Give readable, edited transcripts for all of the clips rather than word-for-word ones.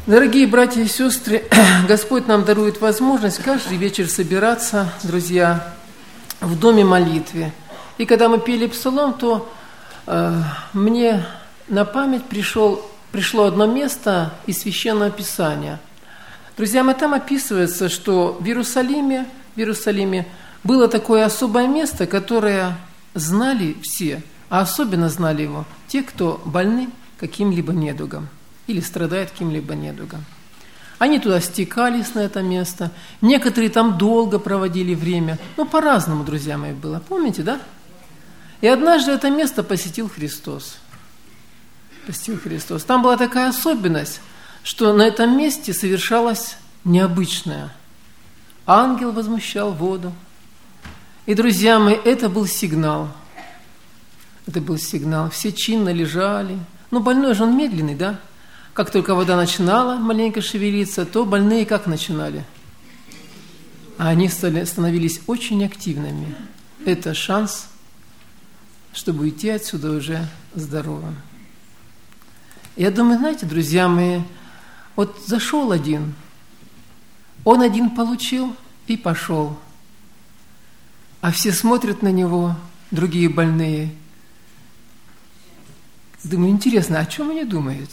Дорогие братья и сестры, Господь нам дарует возможность каждый вечер собираться, друзья, в доме молитвы. И когда мы пели псалом, то мне на память пришло одно место из Священного Писания. Друзья, там описывается, что в Иерусалиме было такое особое место, которое знали все, а особенно знали его те, кто больны каким-либо недугом или страдает каким-либо недугом. Они туда стекались, на это место. Некоторые там долго проводили время. По-разному, друзья мои, было. Помните, да? И однажды это место посетил Христос. Там была такая особенность, что на этом месте совершалось необычное. Ангел возмущал воду. И, друзья мои, это был сигнал. Все чинно лежали. Больной же он медленный, да? Как только вода начинала маленько шевелиться, то больные как начинали? Они становились очень активными. Это шанс, чтобы уйти отсюда уже здоровым. Я думаю, знаете, друзья мои, зашел один, он один получил и пошел. А все смотрят на него, другие больные. Думаю, интересно, о чем они думают?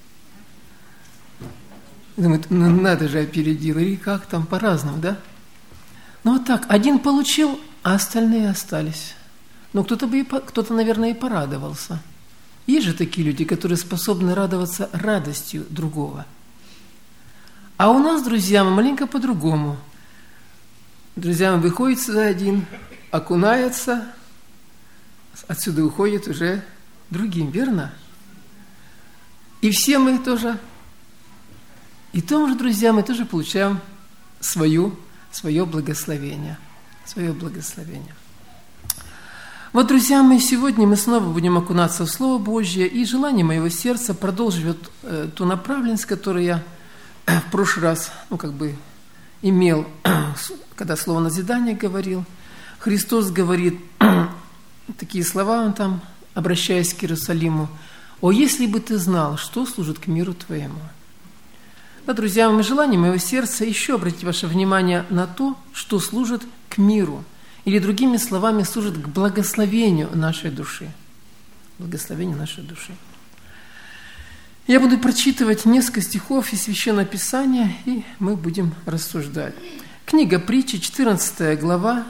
Думают, надо же, опередил, или как там, по-разному, да? Так, один получил, а остальные остались. Кто-то, наверное, и порадовался. Есть же такие люди, которые способны радоваться радостью другого. А у нас, друзья, маленько по-другому. Друзья, выходит сюда один, окунается, отсюда уходит уже другим, верно? И все мы тоже. И тоже, друзья, мы тоже получаем свое благословение. Друзья мои, сегодня мы снова будем окунаться в Слово Божье, и желание моего сердца продолжить ту направленность, которую я в прошлый раз, имел, когда слово назидание говорил. Христос говорит такие слова, Он там, обращаясь к Иерусалиму: «О, если бы ты знал, что служит к миру твоему». Да, друзья мои, желание моего сердца еще обратить ваше внимание на то, что служит к миру, или другими словами, служит к благословению нашей души. Я буду прочитывать несколько стихов из Священного Писания, и мы будем рассуждать. Книга Притчи, 14 глава.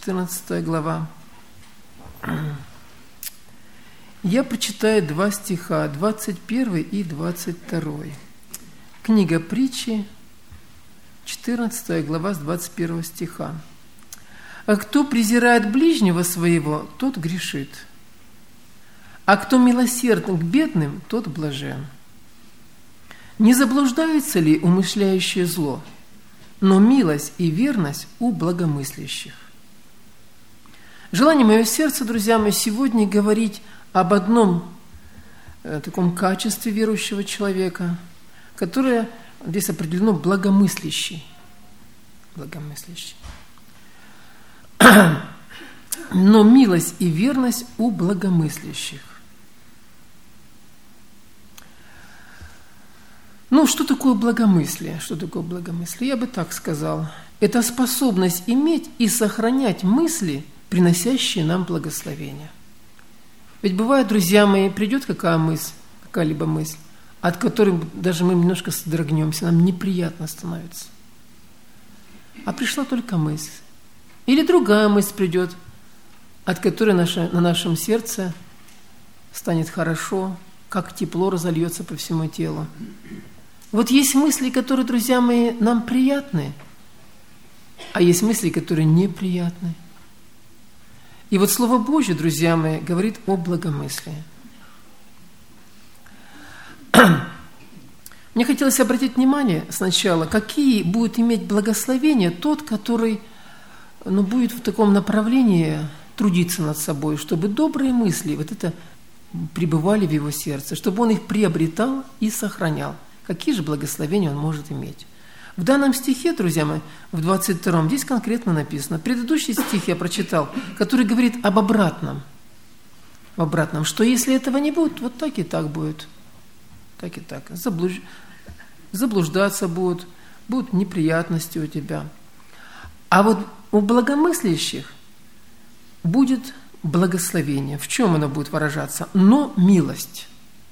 Я прочитаю два стиха, 21 и 22. Книга Притчи, 14 глава, с 21 стиха. «А кто презирает ближнего своего, тот грешит, а кто милосерден к бедным, тот блажен. Не заблуждаются ли умышляющие зло, но милость и верность у благомыслящих». Желание моего сердца, друзья мои, сегодня говорить об одном таком качестве верующего человека, которое здесь определено благомыслящий. Но милость и верность у благомыслящих. Что такое благомыслие? Я бы так сказал. Это способность иметь и сохранять мысли, приносящие нам благословение. Ведь бывает, друзья мои, придет какая-либо мысль, от которой даже мы немножко содрогнемся, нам неприятно становится. А пришла только мысль. Или другая мысль придет, от которой на нашем сердце станет хорошо, как тепло разольется по всему телу. Есть мысли, которые, друзья мои, нам приятны, а есть мысли, которые неприятны. И Слово Божье, друзья мои, говорит о благомыслии. Мне хотелось обратить внимание сначала, какие будет иметь благословения тот, который будет в таком направлении трудиться над собой, чтобы добрые мысли пребывали в его сердце, чтобы он их приобретал и сохранял. Какие же благословения он может иметь? В данном стихе, друзья мои, в 22-м, здесь конкретно написано. Предыдущий стих я прочитал, который говорит об обратном. Что если этого не будет, так и так будет. Так и так. заблуждаться будут неприятности у тебя. А вот у благомыслящих будет благословение. В чем оно будет выражаться? Но милость.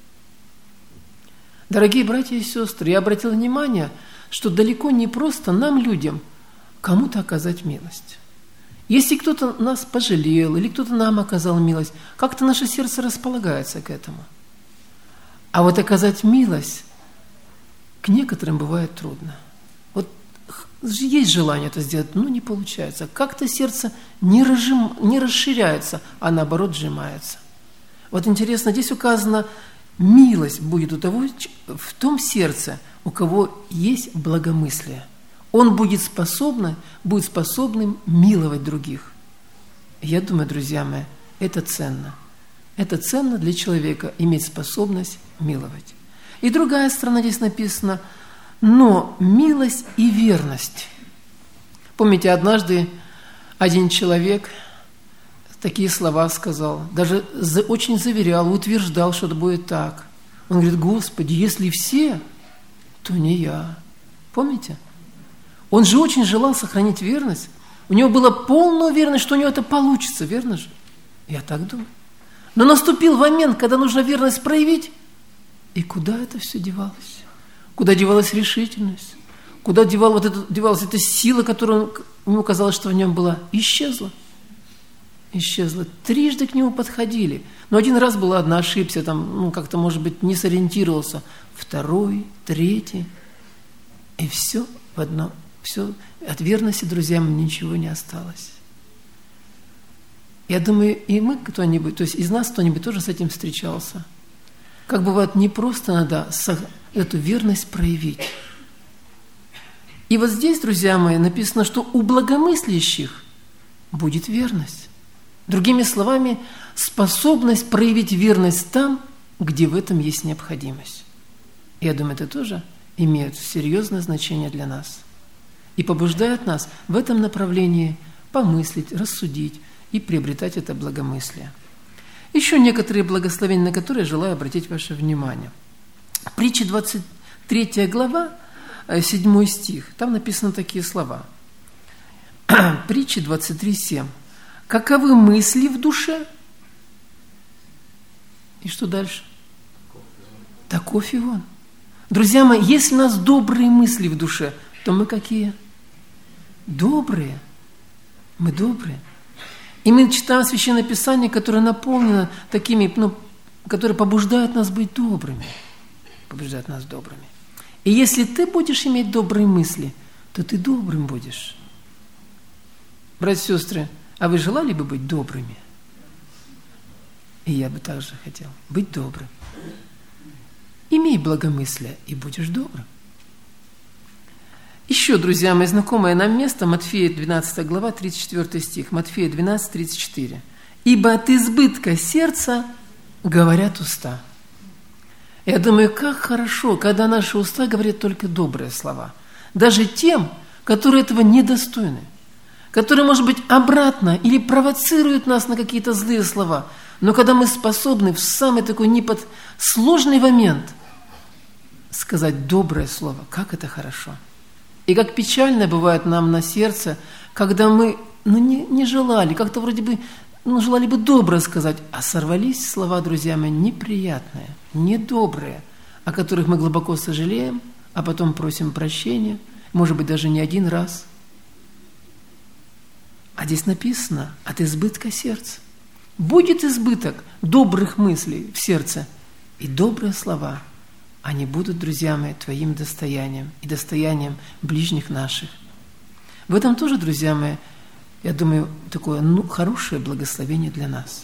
Дорогие братья и сестры, я обратил внимание, что далеко не просто нам, людям, кому-то оказать милость. Если кто-то нас пожалел или кто-то нам оказал милость, как-то наше сердце располагается к этому. А вот оказать милость к некоторым бывает трудно. Вот есть желание это сделать, но не получается. Как-то сердце не расширяется, а наоборот сжимается. Вот интересно, здесь указано, милость будет у того, в том сердце, у кого есть благомыслие. Он будет способным миловать других. Я думаю, друзья мои, это ценно. Это ценно для человека иметь способность миловать. И другая сторона здесь написана, но милость и верность. Помните, однажды один человек такие слова сказал, даже очень заверял, утверждал, что это будет так. Он говорит: Господи, если все, то не я. Помните? Он же очень желал сохранить верность. У него была полная уверенность, что у него это получится, верно же? Я так думаю. Но наступил момент, когда нужно верность проявить. И куда это все девалось? Куда девалась решительность? Куда девалась эта сила, которая ему казалось, что в нем была? Исчезла. Исчезла. Трижды к нему подходили. Но один раз была одна, ошибся, как-то, может быть, не сориентировался. Второй, третий. И все в одном. Все, от верности, друзья, ничего не осталось. Я думаю, и мы кто-нибудь, то есть из нас кто-нибудь тоже с этим встречался. Как бывает, не просто надо эту верность проявить. И вот здесь, друзья мои, написано, что у благомыслящих будет верность. Другими словами, способность проявить верность там, где в этом есть необходимость. Я думаю, это тоже имеет серьезное значение для нас. И побуждает нас в этом направлении помыслить, рассудить и приобретать это благомыслие. Еще некоторые благословения, на которые я желаю обратить ваше внимание. Притча 23 глава, 7 стих. Там написаны такие слова. Притча 23:7. Каковы мысли в душе? И что дальше? Таков и он. Друзья мои, если у нас добрые мысли в душе, то мы какие? Добрые. Мы добрые. И мы читаем Священное Писание, которое наполнено такими, которые побуждают нас быть добрыми. Побуждают нас добрыми. И если ты будешь иметь добрые мысли, то ты добрым будешь. Братья и сестры, а вы желали бы быть добрыми? И я бы также хотел быть добрым. Имей благомыслие, и будешь добрым. Еще, друзья мои, знакомое нам место, Матфея 12 глава, 34 стих. Матфея 12, 34. «Ибо от избытка сердца говорят уста». Я думаю, как хорошо, когда наши уста говорят только добрые слова. Даже тем, которые этого недостойны. Которые, может быть, обратно или провоцируют нас на какие-то злые слова. Но когда мы способны в самый такой сложный момент сказать доброе слово, как это хорошо. И как печально бывает нам на сердце, когда мы не желали, как-то вроде бы желали бы добро сказать, а сорвались слова, друзья мои, неприятные, недобрые, о которых мы глубоко сожалеем, а потом просим прощения, может быть, даже не один раз. А здесь написано от избытка сердца. Будет избыток добрых мыслей в сердце, и добрые слова, они будут, друзья мои, твоим достоянием и достоянием ближних наших. В этом тоже, друзья мои, я думаю, такое хорошее благословение для нас.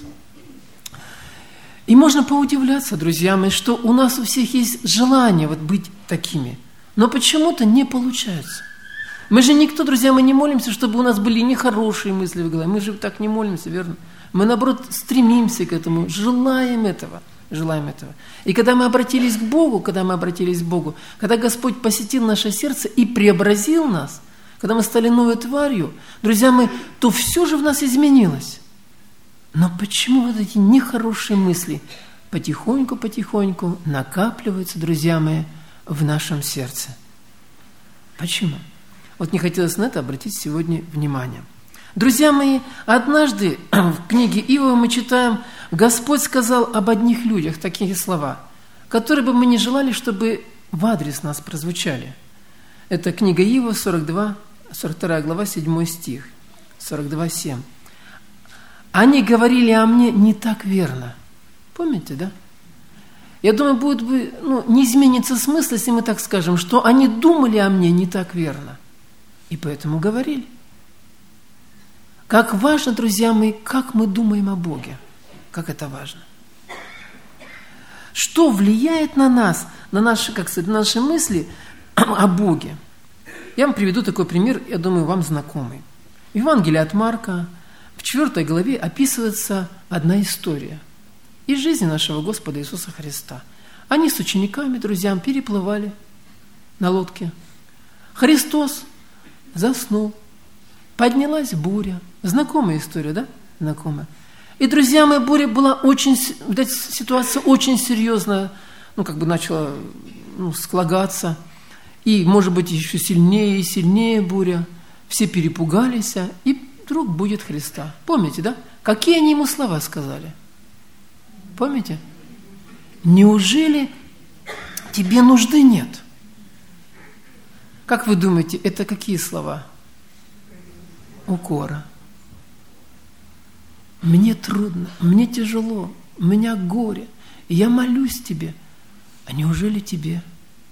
И можно поудивляться, друзья мои, что у нас у всех есть желание быть такими, но почему-то не получается. Мы же никто, друзья, мы не молимся, чтобы у нас были нехорошие мысли в голове. Мы же так не молимся, верно? Мы, наоборот, стремимся к этому, желаем этого. И когда мы обратились к Богу, когда Господь посетил наше сердце и преобразил нас, когда мы стали новой тварью, друзья мои, то все же в нас изменилось. Но почему вот эти нехорошие мысли потихоньку накапливаются, друзья мои, в нашем сердце. Почему? Вот мне хотелось на это обратить сегодня внимание. Друзья мои, однажды в книге Иова мы читаем, Господь сказал об одних людях такие слова, которые бы мы не желали, чтобы в адрес нас прозвучали. Это книга Иова, 42 глава, 7 стих, 42:7. Они говорили о мне не так верно. Помните, да? Я думаю, не изменится смысл, если мы так скажем, что они думали о мне не так верно. И поэтому говорили. Как важно, друзья мои, как мы думаем о Боге. Как это важно. Что влияет на нас, на наши мысли о Боге? Я вам приведу такой пример, я думаю, вам знакомый. В Евангелии от Марка, в 4 главе описывается одна история из жизни нашего Господа Иисуса Христа. Они с учениками, друзьям, переплывали на лодке. Христос заснул. Поднялась буря. Знакомая история, да? Знакомая. И, друзья мои, буря была ситуация очень серьезная, начала складываться. И, может быть, еще сильнее и сильнее буря. Все перепугались, и вдруг будет Христа. Помните, да? Какие они ему слова сказали? Помните? Неужели тебе нужды нет? Как вы думаете, это какие слова? Укора. Мне трудно, мне тяжело, у меня горе, я молюсь тебе. А неужели тебе?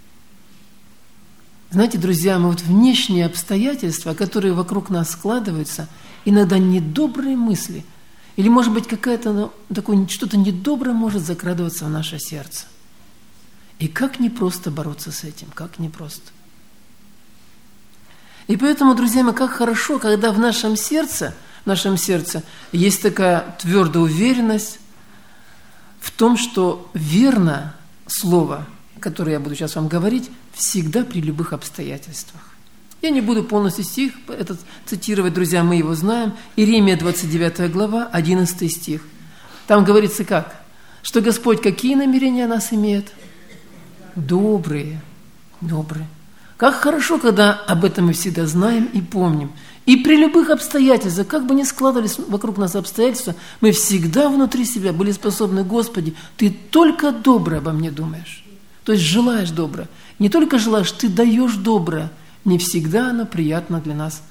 Знаете, друзья, внешние обстоятельства, которые вокруг нас складываются, иногда недобрые мысли, или, может быть, что-то недоброе может закрадываться в наше сердце. И как непросто бороться с этим, как непросто. И поэтому, друзья мои, как хорошо, когда в нашем сердце есть такая твердая уверенность в том, что верно слово, которое я буду сейчас вам говорить, всегда при любых обстоятельствах. Я не буду полностью стих этот цитировать, друзья, мы его знаем. Иеремия 29 глава, 11 стих. Там говорится как? Что Господь какие намерения о нас имеет? Добрые. Как хорошо, когда об этом мы всегда знаем и помним. И при любых обстоятельствах, как бы ни складывались вокруг нас обстоятельства, мы всегда внутри себя были способны: Господи, Ты только доброе обо мне думаешь. То есть желаешь доброе. Не только желаешь, Ты даешь доброе. Не всегда оно приятно для нас.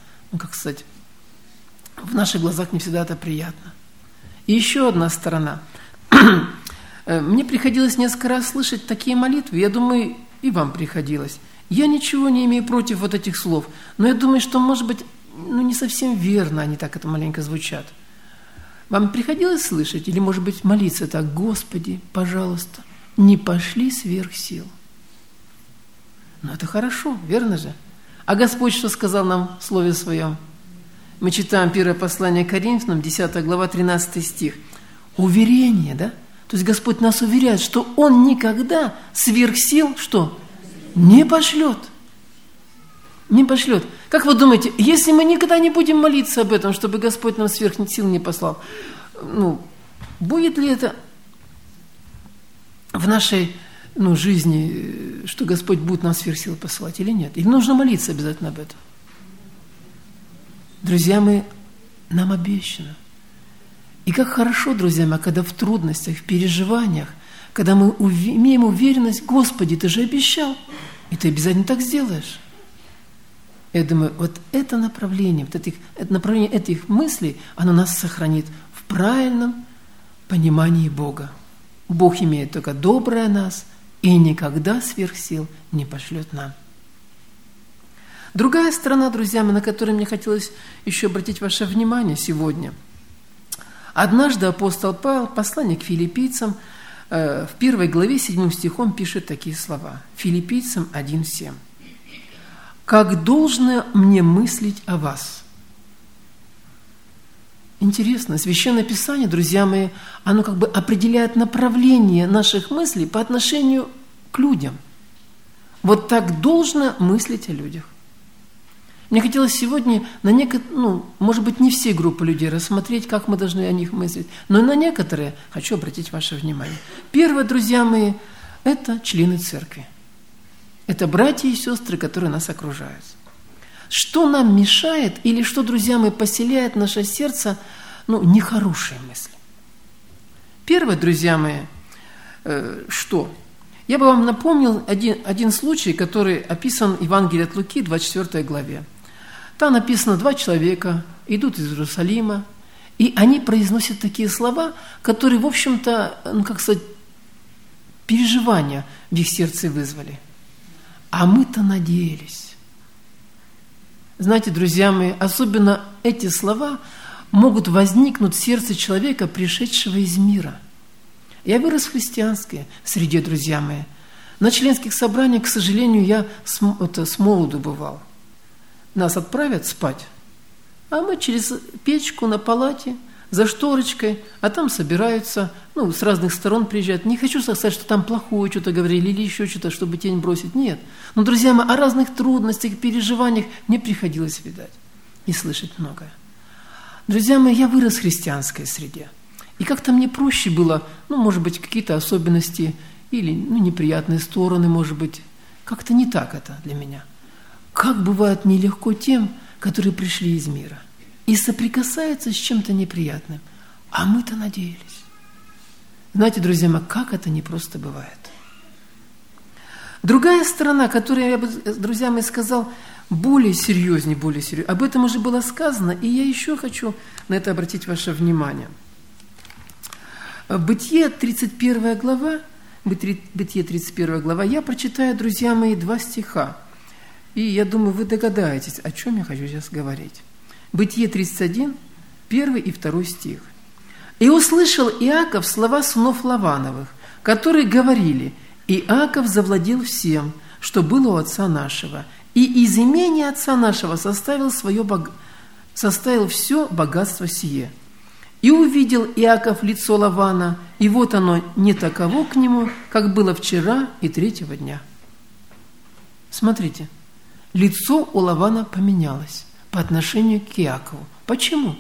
В наших глазах не всегда это приятно. И еще одна сторона. Мне приходилось несколько раз слышать такие молитвы. Я думаю, и вам приходилось. Я ничего не имею против этих слов. Но я думаю, что, может быть, не совсем верно они так это маленько звучат. Вам приходилось слышать? Или, может быть, молиться так: Господи, пожалуйста, не пошли сверх сил. Это хорошо, верно же? А Господь что сказал нам в Слове Своем? Мы читаем первое послание к Коринфянам, 10 глава, 13 стих. Уверение, да? То есть Господь нас уверяет, что Он никогда сверх сил что? Не пошлет. Не пошлет. Как вы думаете, если мы никогда не будем молиться об этом, чтобы Господь нам сверх сил не послал, будет ли это в нашей жизни, что Господь будет нам сверх сил посылать или нет? Или нужно молиться обязательно об этом? Друзья мои, нам обещано. И как хорошо, друзья мои, когда в трудностях, в переживаниях, когда мы имеем уверенность: Господи, Ты же обещал, и Ты обязательно так сделаешь. Я думаю, это направление, направление этих мыслей, оно нас сохранит в правильном понимании Бога. Бог имеет только доброе о нас и никогда сверх сил не пошлет нам. Другая сторона, друзья мои, на которую мне хотелось еще обратить ваше внимание сегодня. Однажды апостол Павел, послание к филиппийцам, в 1 главе 7 стихом пишет такие слова. Филиппийцам 1:7. «Как должно мне мыслить о вас». Интересно, Священное Писание, друзья мои, оно определяет направление наших мыслей по отношению к людям. Вот так должно мыслить о людях. Мне хотелось сегодня может быть, не все группы людей рассмотреть, как мы должны о них мыслить, но на некоторые хочу обратить ваше внимание. Первое, друзья мои, это члены церкви. Это братья и сестры, которые нас окружают. Что нам мешает или что, друзья мои, поселяет наше сердце, нехорошие мысли? Первое, друзья мои, что? Я бы вам напомнил один случай, который описан в Евангелии от Луки, 24 главе. Там написано, 2 человека идут из Иерусалима, и они произносят такие слова, которые, в общем-то, переживания в их сердце вызвали. А мы-то надеялись. Знаете, друзья мои, особенно эти слова могут возникнуть в сердце человека, пришедшего из мира. Я вырос в христианской среде, друзья мои. На членских собраниях, к сожалению, я с молоду бывал. Нас отправят спать, а мы через печку на палате, за шторочкой, а там собираются, с разных сторон приезжают. Не хочу сказать, что там плохое что-то говорили или еще что-то, чтобы тень бросить. Нет. Но, друзья мои, о разных трудностях, переживаниях мне приходилось видать и слышать многое. Друзья мои, я вырос в христианской среде. И как-то мне проще было, может быть, какие-то особенности или неприятные стороны, может быть. Как-то не так это для меня. Как бывает нелегко тем, которые пришли из мира и соприкасаются с чем-то неприятным. А мы-то надеялись. Знаете, друзья мои, как это непросто бывает. Другая сторона, которую я бы, друзья мои, сказал, более серьезнее. Об этом уже было сказано, и я еще хочу на это обратить ваше внимание. Бытие 31 глава, я прочитаю, друзья мои, 2 стиха. И я думаю, вы догадаетесь, о чем я хочу сейчас говорить. Бытие 31, 1 и 2 стих. «И услышал Иаков слова сынов Лавановых, которые говорили: Иаков завладел всем, что было у отца нашего, и из имени отца нашего составил все богатство сие. И увидел Иаков лицо Лавана, и вот оно не таково к нему, как было вчера и 3-го дня». Смотрите, лицо у Лавана поменялось по отношению к Иакову. Почему?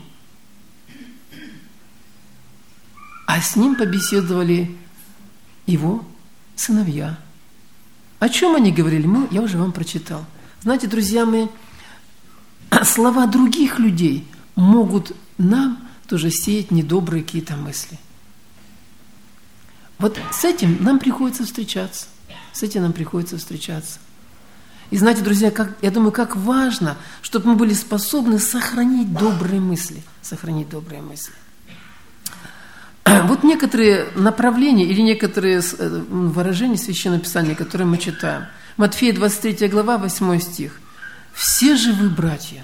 А с ним побеседовали его сыновья. О чем они говорили? Я уже вам прочитал. Знаете, друзья мои, слова других людей могут нам тоже сеять недобрые какие-то мысли. Вот с этим нам приходится встречаться. И знаете, друзья, я думаю, как важно, чтобы мы были способны сохранить добрые мысли. Вот некоторые направления или некоторые выражения Священного Писания, которые мы читаем. Матфея 23 глава, 8 стих. «Все же вы братья».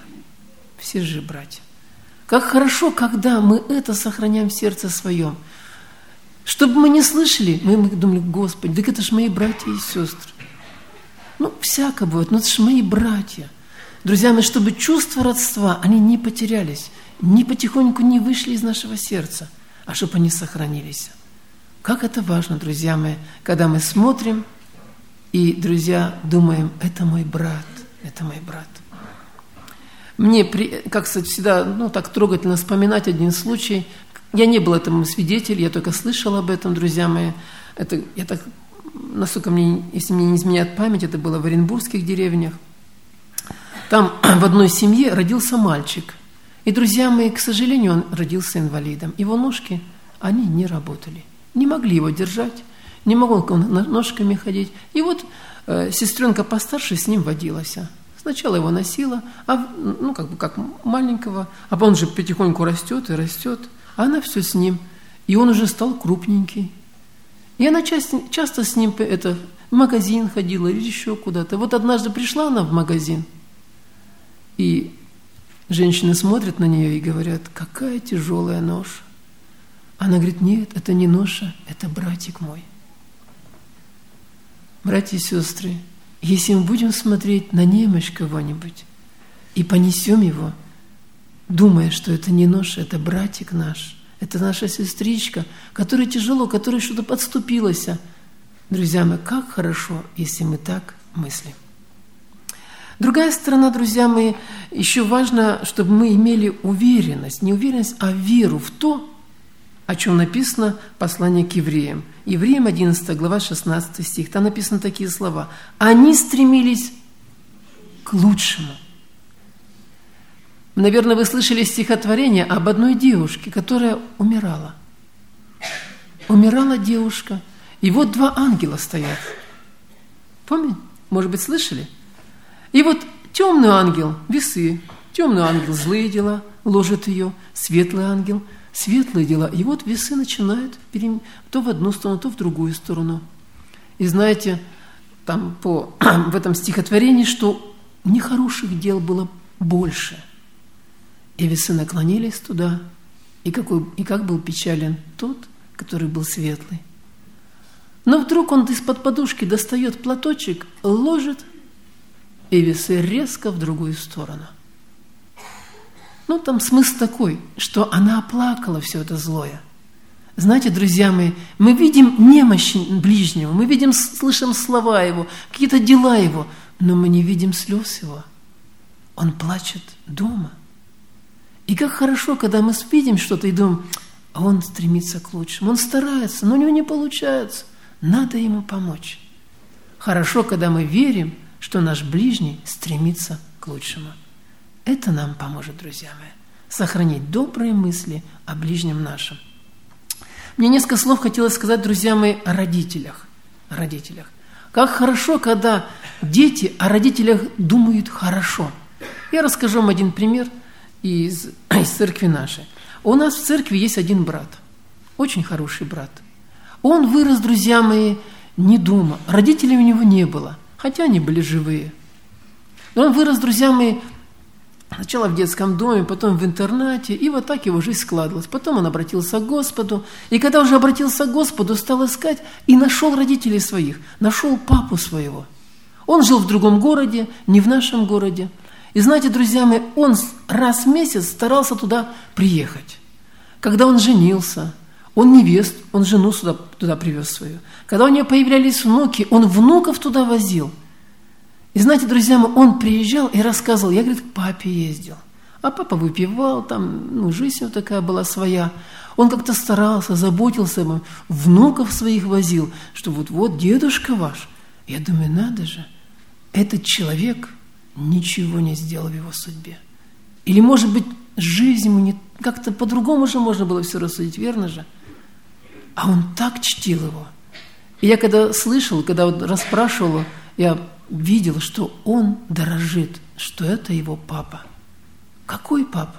Как хорошо, когда мы это сохраняем в сердце своем. Чтобы мы не слышали, мы думали: Господи, так это ж мои братья и сестры. Всяко бывает, но это же мои братья. Друзья мои, чтобы чувства родства, они не потерялись, потихоньку не вышли из нашего сердца, а чтобы они сохранились. Как это важно, друзья мои, когда мы смотрим и, друзья, думаем: это мой брат. Мне, как сказать, всегда так трогательно вспоминать один случай. Я не был этому свидетелем, я только слышал об этом, друзья мои. Насколько если мне не изменяет память, это было в оренбургских деревнях. Там в одной семье родился мальчик. И, друзья мои, к сожалению, он родился инвалидом. Его ножки, они не работали. Не могли его держать, не мог он ножками ходить. И вот сестренка постарше с ним водилась. Сначала его носила, как маленького, а он же потихоньку растет, а она все с ним. И он уже стал крупненький. И она часто с ним в магазин ходила или еще куда-то. Вот однажды пришла она в магазин, и женщины смотрят на нее и говорят: какая тяжелая ноша. Она говорит: нет, это не ноша, это братик мой. Братья и сестры, если мы будем смотреть на немощь кого-нибудь и понесем его, думая, что это не ноша, это братик наш, это наша сестричка, которой тяжело, которой что-то подступилось. Друзья мои, как хорошо, если мы так мыслим. Другая сторона, друзья мои, еще важно, чтобы мы имели уверенность, не уверенность, а веру в то, о чем написано послание к евреям. Евреям 11 глава 16 стих. Там написаны такие слова. Они стремились к лучшему. Наверное, вы слышали стихотворение об одной девушке, которая умирала. Умирала девушка, и вот два ангела стоят. Помните? Может быть, слышали? И вот темный ангел – весы, темный ангел – злые дела, ложит ее, светлый ангел – светлые дела. И вот весы начинают то в одну сторону, то в другую сторону. И знаете, там в этом стихотворении, что нехороших дел было больше. И весы наклонились туда, и как был печален тот, который был светлый. Но вдруг он из-под подушки достает платочек, ложит, и весы резко в другую сторону. Ну, там смысл такой, что она оплакала все это злое. Знаете, друзья мои, мы видим немощь ближнего, мы видим, слышим слова его, какие-то дела его, но мы не видим слез его. Он плачет дома. И как хорошо, когда мы видим что-то и думаем, а он стремится к лучшему, он старается, но у него не получается. Надо ему помочь. Хорошо, когда мы верим, что наш ближний стремится к лучшему. Это нам поможет, друзья мои, сохранить добрые мысли о ближнем нашем. Мне несколько слов хотелось сказать, друзья мои, о родителях. О родителях. Как хорошо, когда дети о родителях думают хорошо. Я расскажу вам один пример из церкви нашей. У нас в церкви есть один брат, очень хороший брат. Он вырос, друзья мои, не дома. Родителей у него не было, хотя они были живые. Но он вырос, друзья мои, сначала в детском доме, потом в интернате, и вот так его жизнь складывалась. Потом он обратился к Господу, и когда уже обратился к Господу, стал искать и нашел родителей своих, нашел папу своего. Он жил в другом городе, не в нашем городе. И знаете, друзья мои, он раз в месяц старался туда приехать. Когда он женился, он невесту, он жену туда привез свою. Когда у нее появлялись внуки, он внуков туда возил. И знаете, друзья мои, он приезжал и рассказывал, я, говорит, к папе ездил. А папа выпивал, там, жизнь у него такая была своя. Он как-то старался, заботился об нем, внуков своих возил, что вот дедушка ваш. Я думаю, надо же, этот человек ничего не сделал в его судьбе. Или, может быть, жизнь ему как-то по-другому же можно было все рассудить, верно же? А он так чтил его. И я когда слышал, когда расспрашивал, я видел, что он дорожит, что это его папа. Какой папа?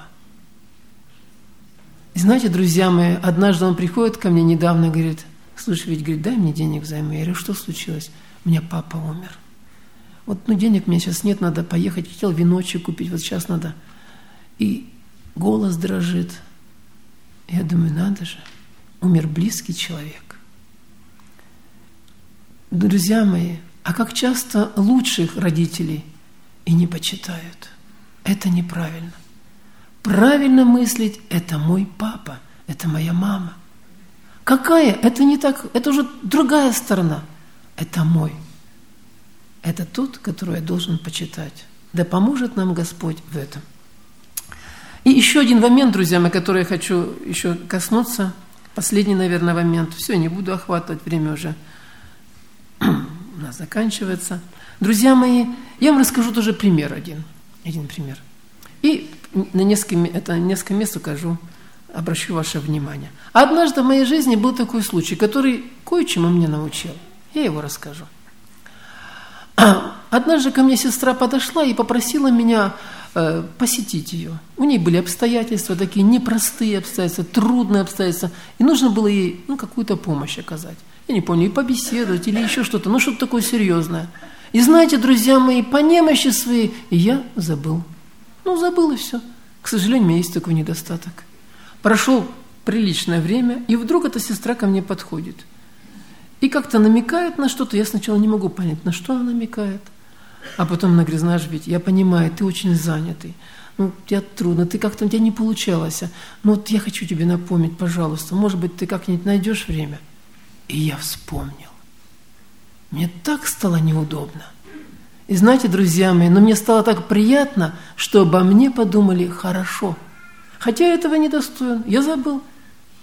И знаете, друзья мои, однажды он приходит ко мне недавно и говорит, слушай, ведь, говорит, дай мне денег взаймы. Я говорю, что случилось? У меня папа умер. Вот, денег у меня сейчас нет, надо поехать, хотел виночек купить, вот сейчас надо. И голос дрожит. Я думаю, надо же, умер близкий человек. Друзья мои, а как часто лучших родителей и не почитают? Это неправильно. Правильно мыслить – это мой папа, это моя мама. Какая? Это не так, это уже другая сторона. Это мой. Это тот, которого я должен почитать. Да поможет нам Господь в этом. И еще один момент, друзья мои, который я хочу еще коснуться. Последний, наверное, момент. Все, не буду охватывать, время уже у нас заканчивается. Друзья мои, я вам расскажу тоже пример один пример. И на несколько мест укажу, обращу ваше внимание. Однажды в моей жизни был такой случай, который кое-чему меня научил. Я его расскажу. Однажды ко мне сестра подошла и попросила меня посетить ее. У ней были обстоятельства такие непростые обстоятельства, трудные обстоятельства, и нужно было ей какую-то помощь оказать. Я не помню, и побеседовать, или еще что-то, что-то такое серьезное. И знаете, друзья мои, по немощи своей я забыл. Забыл и все. К сожалению, у меня есть такой недостаток. Прошло приличное время, и вдруг эта сестра ко мне подходит. И как-то намекает на что-то, я сначала не могу понять, на что она намекает. А потом она говорит, знаешь, ведь я понимаю, ты очень занятый, тебе трудно, у тебя не получалось. Но я хочу тебе напомнить, пожалуйста, может быть, ты как-нибудь найдешь время. И я вспомнил. Мне так стало неудобно. И знаете, друзья мои, мне стало так приятно, что обо мне подумали хорошо. Хотя я этого не достоин, я забыл.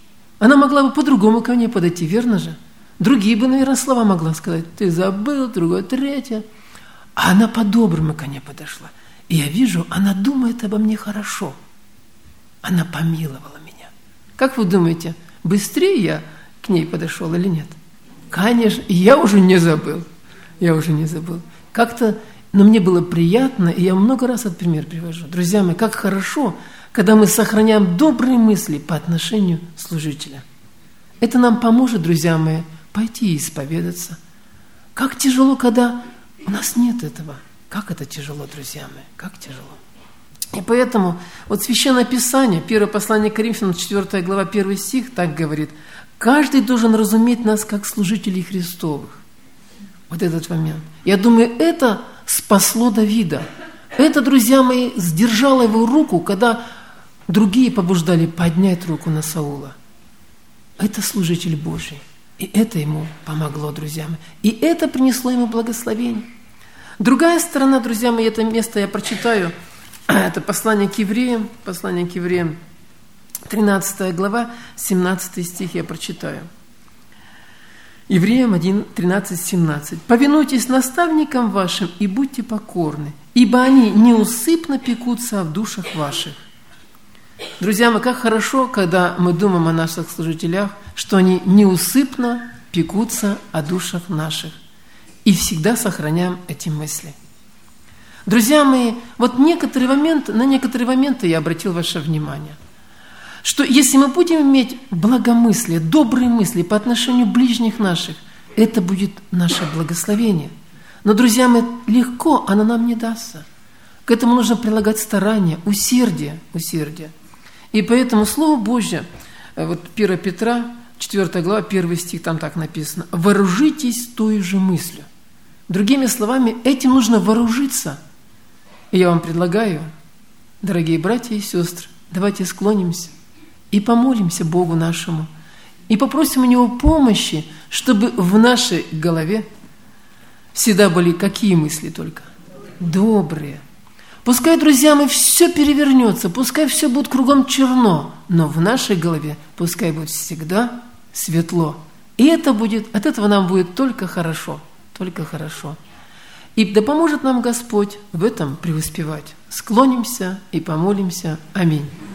Она могла бы по-другому ко мне подойти, верно же? Другие бы, наверное, слова могла сказать. Ты забыл, другое, третье. А она по-доброму ко мне подошла. И я вижу, она думает обо мне хорошо. Она помиловала меня. Как вы думаете, быстрее я к ней подошел или нет? Конечно, я уже не забыл. Как-то, но мне было приятно, и я много раз этот пример привожу. Друзья мои, как хорошо, когда мы сохраняем добрые мысли по отношению служителя. Это нам поможет, друзья мои, пойти и исповедаться. Как тяжело, когда у нас нет этого. Как это тяжело, друзья мои, как тяжело. И поэтому вот Священное Писание, 1 послание к Коринфянам, 4 глава, 1 стих, так говорит: каждый должен разуметь нас как служителей Христовых. Вот этот момент. Я думаю, это спасло Давида. Это, друзья мои, сдержало его руку, когда другие побуждали поднять руку на Саула. Это служитель Божий. И это ему помогло, друзья мои. И это принесло ему благословение. Другая сторона, друзья мои, это место я прочитаю. Это послание к евреям, 13 глава, 17 стих я прочитаю. Евреям 1, 13, 17. «Повинуйтесь наставникам вашим и будьте покорны, ибо они неусыпно пекутся в душах ваших». Друзья мои, как хорошо, когда мы думаем о наших служителях, что они неусыпно пекутся о душах наших. И всегда сохраняем эти мысли. Друзья мои, вот на некоторые моменты я обратил ваше внимание, что если мы будем иметь благомыслие, добрые мысли по отношению ближних наших, это будет наше благословение. Но, друзья мои, легко оно нам не дастся. К этому нужно прилагать старание, усердие. И поэтому Слово Божье, вот 1 Петра, 4 глава, 1 стих, там так написано: «Вооружитесь той же мыслью». Другими словами, этим нужно вооружиться. И я вам предлагаю, дорогие братья и сестры, давайте склонимся и помолимся Богу нашему, и попросим у Него помощи, чтобы в нашей голове всегда были какие мысли только? Добрые. Пускай, друзья мои, все перевернется, пускай все будет кругом черно, но в нашей голове пускай будет всегда светло. И это будет, от этого нам будет только хорошо. И да поможет нам Господь в этом преуспевать. Склонимся и помолимся. Аминь.